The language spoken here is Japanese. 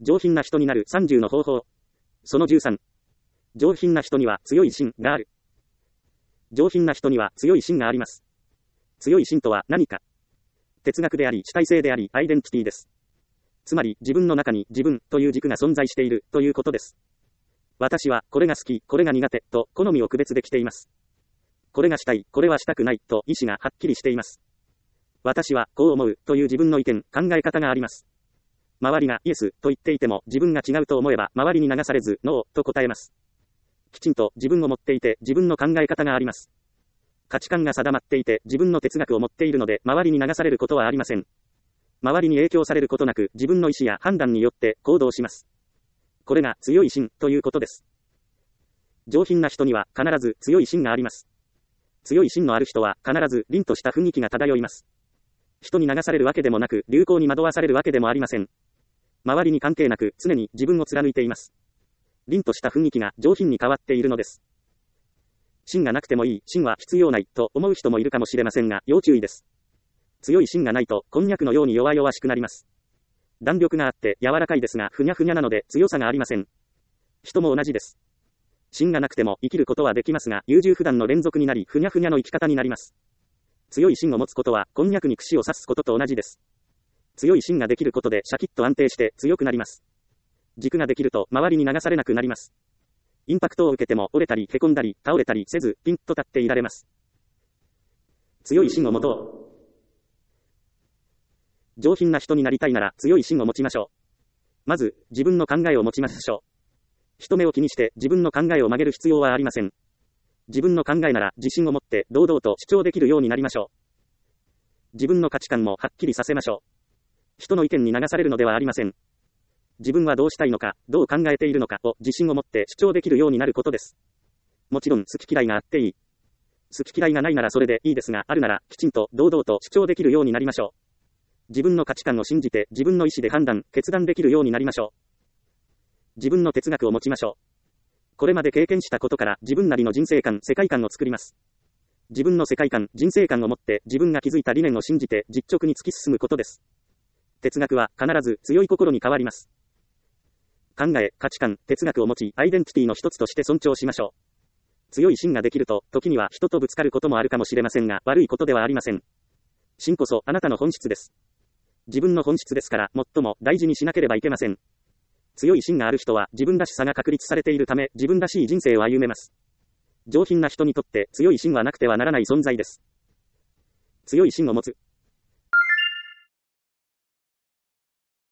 上品な人になる30の方法。その13。上品な人には強い心がある。上品な人には強い心があります。強い心とは何か。哲学であり主体性でありアイデンティティです。つまり自分の中に自分という軸が存在しているということです。私はこれが好き、これが苦手と好みを区別できています。これがしたい、これはしたくないと意思がはっきりしています。私はこう思うという自分の意見、考え方があります。周りがイエスと言っていても自分が違うと思えば周りに流されずノーと答えます。きちんと自分を持っていて自分の考え方があります。価値観が定まっていて自分の哲学を持っているので周りに流されることはありません。周りに影響されることなく自分の意思や判断によって行動します。これが強い心ということです。上品な人には必ず強い心があります。強い心のある人は必ず凛とした雰囲気が漂います。人に流されるわけでもなく流行に惑わされるわけでもありません。周りに関係なく常に自分を貫いています。凛とした雰囲気が上品に変わっているのです。芯がなくてもいい、芯は必要ないと思う人もいるかもしれませんが、要注意です。強い芯がないと、こんにゃくのように弱々しくなります。弾力があって柔らかいですが、ふにゃふにゃなので強さがありません。人も同じです。芯がなくても生きることはできますが、優柔不断の連続になり、ふにゃふにゃの生き方になります。強い芯を持つことは、こんにゃくに串を刺すことと同じです。強い芯ができることでシャキッと安定して強くなります。軸ができると周りに流されなくなります。インパクトを受けても折れたりへこんだり倒れたりせずピンと立っていられます。強い芯を持とう。上品な人になりたいなら強い芯を持ちましょう。まず自分の考えを持ちましょう。人目を気にして自分の考えを曲げる必要はありません。自分の考えなら自信を持って堂々と主張できるようになりましょう。自分の価値観もはっきりさせましょう。人の意見に流されるのではありません。自分はどうしたいのか、どう考えているのかを自信を持って主張できるようになることです。もちろん好き嫌いがあっていい。好き嫌いがないならそれでいいですが、あるならきちんと堂々と主張できるようになりましょう。自分の価値観を信じて自分の意思で判断、決断できるようになりましょう。自分の哲学を持ちましょう。これまで経験したことから自分なりの人生観、世界観を作ります。自分の世界観、人生観を持って自分が築いた理念を信じて実直に突き進むことです。哲学は必ず強い心に変わります。考え、価値観、哲学を持ち、アイデンティティの一つとして尊重しましょう。強い芯ができると、時には人とぶつかることもあるかもしれませんが、悪いことではありません。芯こそあなたの本質です。自分の本質ですから、最も大事にしなければいけません。強い芯がある人は、自分らしさが確立されているため、自分らしい人生を歩めます。上品な人にとって、強い芯はなくてはならない存在です。強い芯を持つ。